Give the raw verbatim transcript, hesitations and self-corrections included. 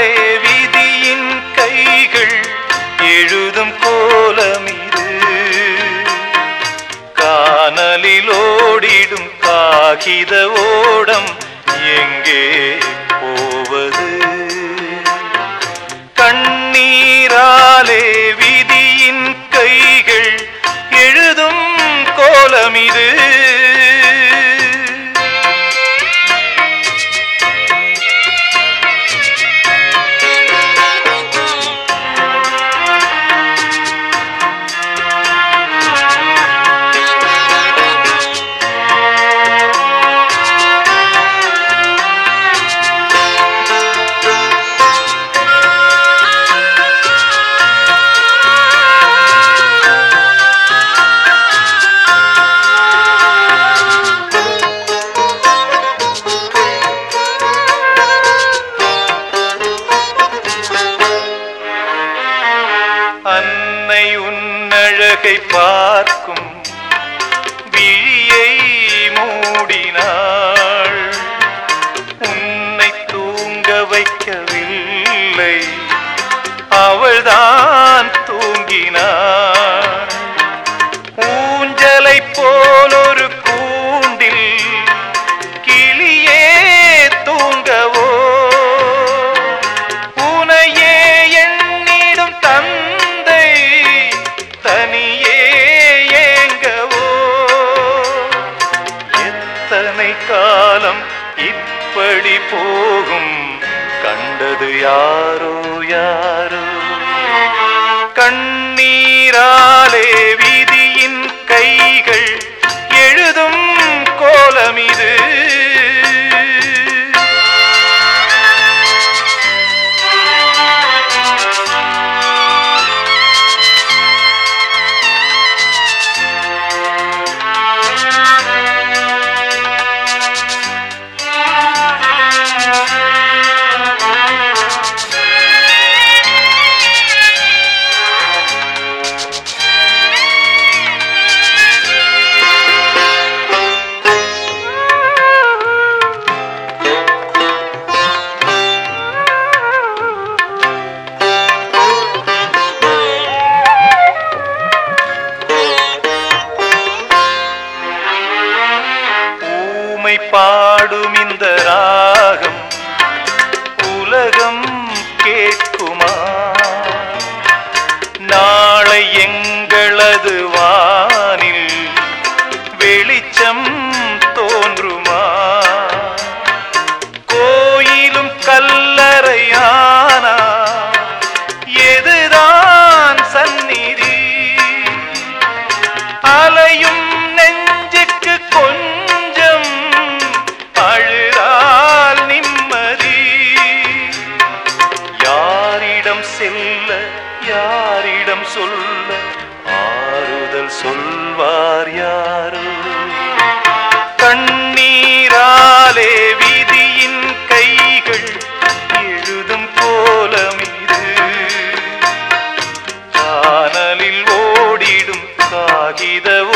கண்ணீராலே விதியின் கைகள் எழுதும் கோலம் இது. கானலில் ஓடிடும் காகித ஓடம் எங்கே போவது? கண்ணீராலே விதியின் கைகள் எழுதும் கோலம் இது. அன்னை உன்னழகை பார்க்கும் விழியை மூடினாள். உன்னை தூங்க வைக்கவில்லை, அவள்தான் தூங்கினாள். ஊஞ்சலை போல் ஒரு கூண்டில் கிளியே தூங்கவோ, உனையே எண்ணிடும் தந்தை தனியே ஏங்கவோ. எத்தனை காலம் இப்படி போகும், கண்டது யாரோ யாரோ. கண்ணீராலே விதியின் கைகள் எழுதும் கோலம் இது. பாடும் இந்த ராகம் உலகம் கேட்குமா? நாளை எங்களது வானில் வெளிச்சம் தோன்றுமா? கோயிலும் கல்லறையானா எதுதான் சந்நிதி? அலையும் நெஞ்சுக்கு கொஞ்சம் அழுதால் நிம்மதி. யாரிடம் செல்ல யாரிடம் சொல்ல ஆறுதல் சொல்வார் யாரோ? கண்ணீராலே விதியின் கைகள் எழுதும் கோலம் இது. கானலில் ஓடிடும் காகித